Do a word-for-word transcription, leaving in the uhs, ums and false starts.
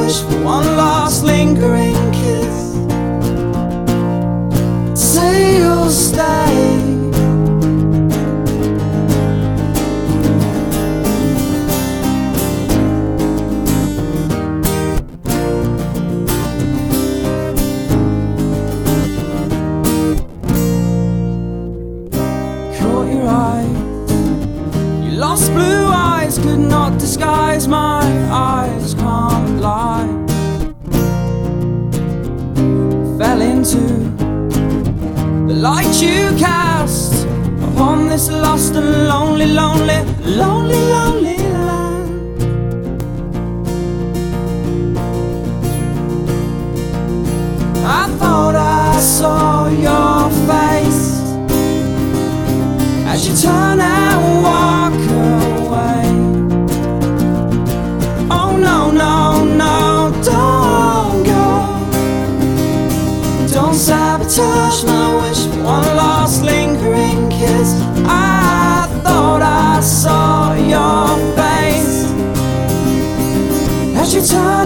wish for one last lingering kiss. Say you'll stay. Caught your eyes, your lost blue eyes could not disguise my eyes, can't lie. Fell into the light you cast upon this lost and lonely, lonely, lonely, lonely land. I thought I saw your face as you turn and walk away. Oh no, no, no, don't go. Don't sabotage my wish for one last lingering kiss. I thought I saw your face as you turn